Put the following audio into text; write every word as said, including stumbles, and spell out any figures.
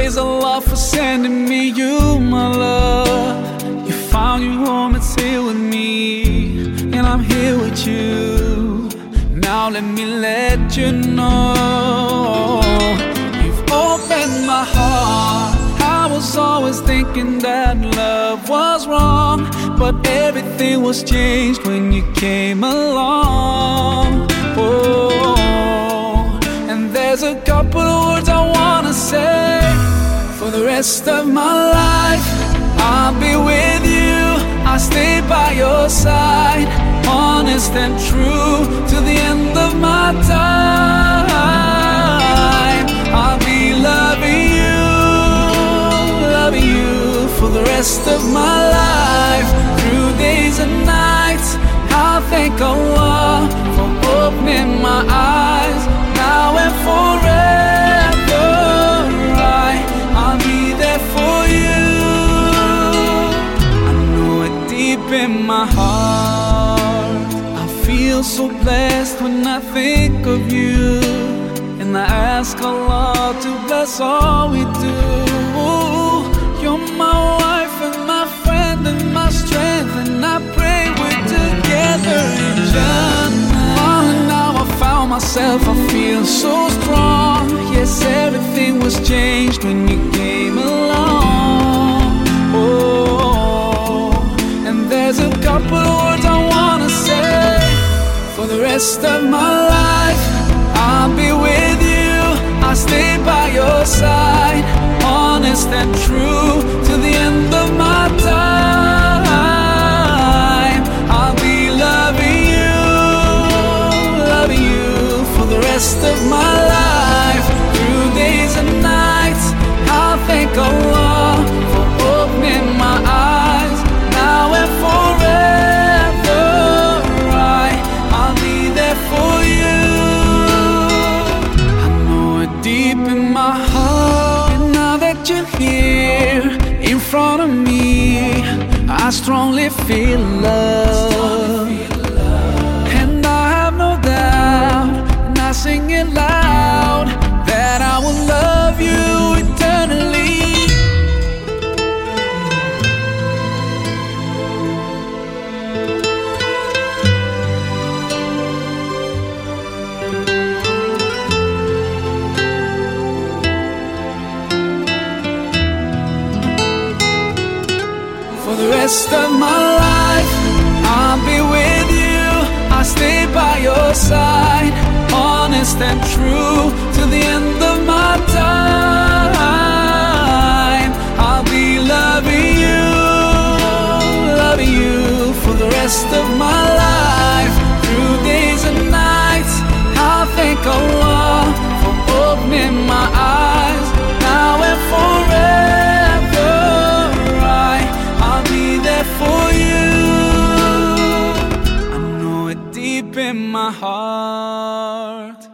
praise Allah for sending me you, my love. You found your home, it's here with me, and I'm here with you. Now let me let you know, you've opened my heart. I was always thinking that love was wrong, but everything was changed when you came along. Oh, and there's a couple of words I wanna say. For the rest of my life, I'll be with you, I'll stay by your side, honest and true to the end of my time. I'll be loving you, loving you for the rest of my life, through days and nights. I'll thank Allah for opening my eyes, now and forever. I, I'll be there for you. I know it deep in my heart. I feel so blessed when I think of you, and I ask Allah to bless all we do. You're my wife and my friend and my strength, and I pray we're together in Jannah. Oh, now I found myself, I feel so strong. Yes, everything was changed when you came along. Oh, and there's a couple of words I wanna say. For the rest of my life, I'll be with you, I'll stay by your side, honest and true to the end of my time. I'll be loving you, loving you for the rest of my life, through days and nights. I'll thank Allah for opening my eyes, now and forever. I, I'll be there for you. I know it deep in my heart, and now that you're here in front of me, I strongly feel love, and I have no doubt, and I sing it loud, that I will love you eternally. For the rest of my life, I'll be with you, I'll stay by your side, honest and true to the end of my time. I'll be loving you, loving you for the rest of my life, through days and nights. I'll thank Allah for opening my eyes, now and forever. I, I'll be there for you. I know it deep in my heart.